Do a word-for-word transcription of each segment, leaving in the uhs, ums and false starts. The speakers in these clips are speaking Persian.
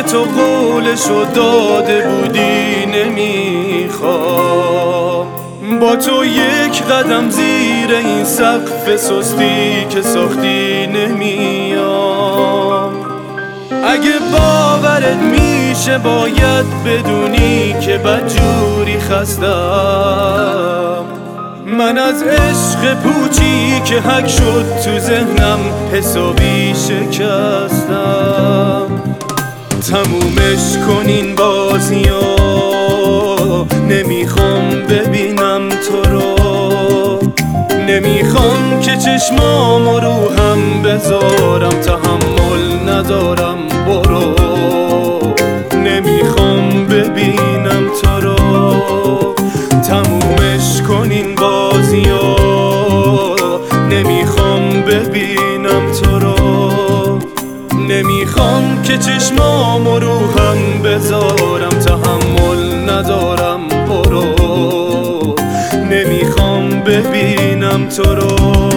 تو قولشو داده بودی نمیخوام با تو یک قدم زیر این سقف سستی که ساختی نمیام. اگه باورت میشه باید بدونی که بدجوری خستم. من از عشق پوچی که حک شد تو ذهنم حسابی شکستم. تمومش کن این بازیو، نمیخوام ببینم تو رو، نمیخوام که چشمامو رو هم بذارم، تحمل ندارم برو. نمیخوام ببینم تو رو، تمومش کن این بازیو، نمیخوام ببینم تو رو، نمیخوام که چشمامو رو هم بذارم، تحمل ندارم برو. نمیخوام ببینم تو رو.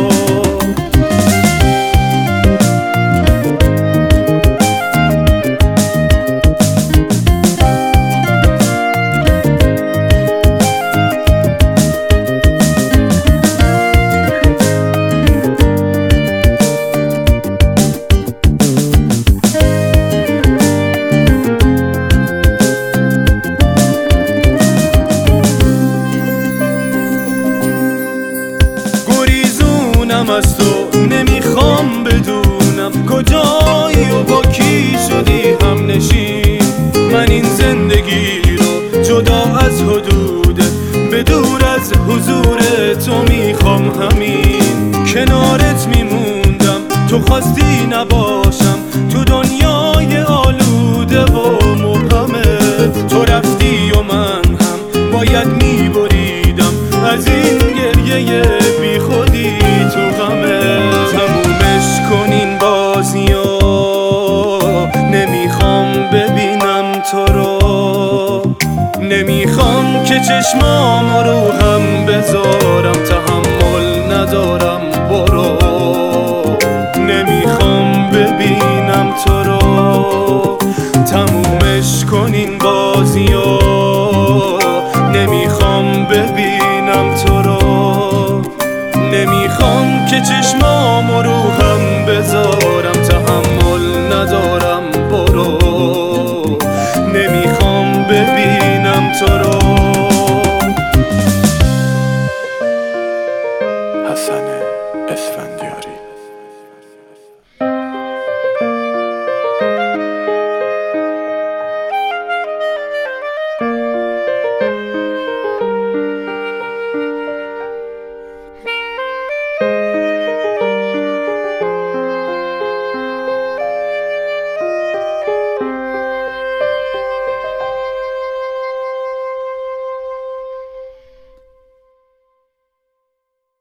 از تو نمیخوام بدونم کجایی و با کی شدی هم نشین. من این زندگی رو جدا از حدودت به دور از حضور تو میخوام، همین کنارت میموندم تو خواستی نباشم تو دنیای آلوده و مبهمت. تو رفتی و من هم باید میبریدم از این گریه بی خودی تو غمه. تمومش کن این بازیو، نمیخوام ببینم تو رو، نمیخوام که چشمامو رو هم بذارم، تحمل ندارم برو. نمیخوام ببینم تو رو، تمومش کن این بازیو، نمیخوام ببینم تو رو، نمیخوام که چشم